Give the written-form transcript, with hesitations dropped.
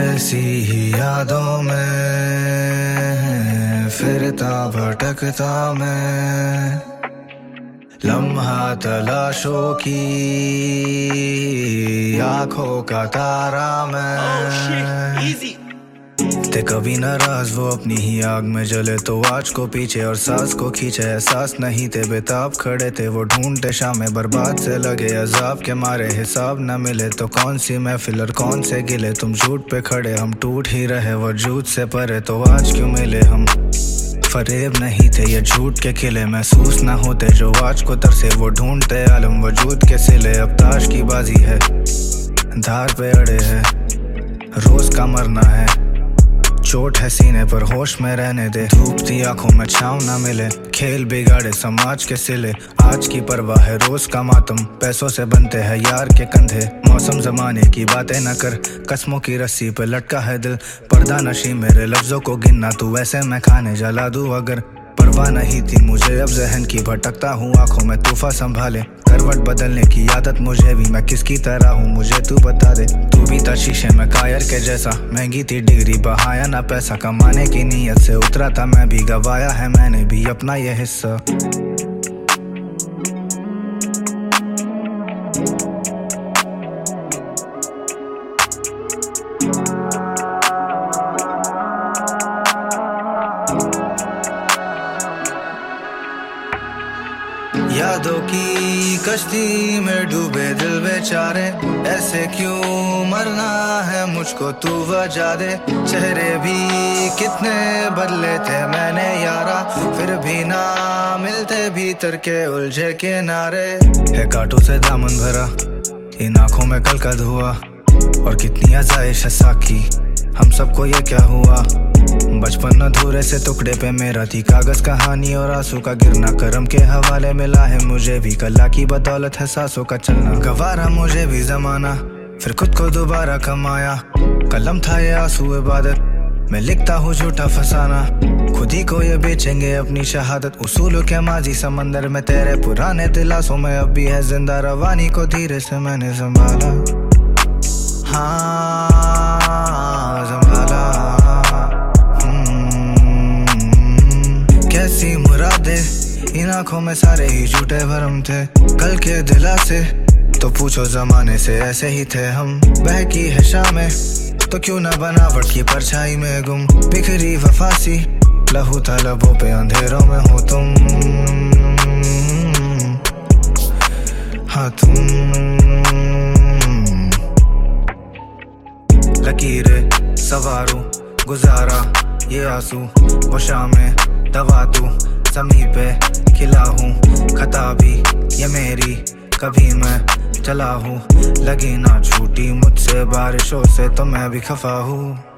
ऐसी ही यादों में फिरता भटकता मैं, लम्हा तलाशों की आंखों का तारा मैं। ते कभी नाराज वो अपनी ही आग में जले तो आज को पीछे और सांस को खींचे, एहसास नहीं थे बेताब खड़े थे वो ढूंढते शामें बर्बाद से लगे अजाब के मारे हिसाब न मिले तो कौन सी महफिल और कौन से गिले, तुम झूठ पे खड़े हम टूट ही रहे वजूद से परे, तो आज क्यों मिले हम फरेब नहीं थे ये झूठ के किले, महसूस ना होते जो आज को तरसे वो ढूंढते आलम वजूद के सिले। अब ताश की बाजी है धार पे अड़े है रोज का मरना है, चोट है सीने पर होश में रहने दे, धूपती आंखों में छाँव ना मिले, खेल बिगाड़े समाज के सिले। आज की परवाह है रोज का मातम, पैसों से बनते हैं यार के कंधे, मौसम जमाने की बातें न कर, कसमों की रस्सी पे लटका है दिल, पर्दा नशी मेरे लफ्जों को गिनना तू वैसे मैं खाने जला दूं अगर, परवाह नहीं थी मुझे अब जहन की, भटकता हूँ आंखों में तूफा संभाले, करवट बदलने की आदत मुझे भी, मैं किसकी तरह हूँ मुझे तू बता दे, तू भी था शीशे में कायर के जैसा, महंगी थी डिग्री बहाया ना पैसा, कमाने की नीयत से उतरा था मैं भी, गवाया है मैंने भी अपना ये हिस्सा। यादों की कश्ती में डूबे दिल बेचारे, ऐसे क्यों मरना है मुझको तू वजह दे, चेहरे भी कितने बदले थे मैंने यारा, फिर भी ना मिलते भीतर के उलझे किनारे, है कांटों से दामन भरा इन आंखों में कल का धुआं, और कितनी आज़ाइश है साकी हम सबको ये क्या हुआ, बचपन अधूरे से टुकड़े पे मेरा थी कागज कहानी और आंसू का गिरना, करम के हवाले मिला है मुझे भी, कला की बदौलत है सांसों का चलना, गवारा मुझे भी जमाना फिर खुद को दोबारा कमाया, कलम था ये आंसू इबादत मैं लिखता हूँ झूठा फसाना, खुद ही को ये बेचेंगे अपनी शहादत, उसूलों के माजी समंदर में तेरे पुराने दिलासों में अब भी है जिंदा, रवानी को धीरे से मैंने संभाला, हाँ संभाला, कैसी मुरादे इन आंखों में सारे ही झूठे भरम थे, कल के दिला से तो पूछो जमाने से ऐसे ही थे हम, बहकी है शामें तो क्यों ना बनावट की परछाई में गुम, बिखरी वफासी लहू था लबों पे अंधेरों में हो तुम, हाँ तुम, लकीरें सवारू गुजारा ये आंसू वो शामें, दवा तू ज़मीं पे खिला हूँ, खता भी ये मेरी कभी मैं चला हूँ, लगी ना छूटी मुझसे बारिशों से तो मैं भी खफा हूँ।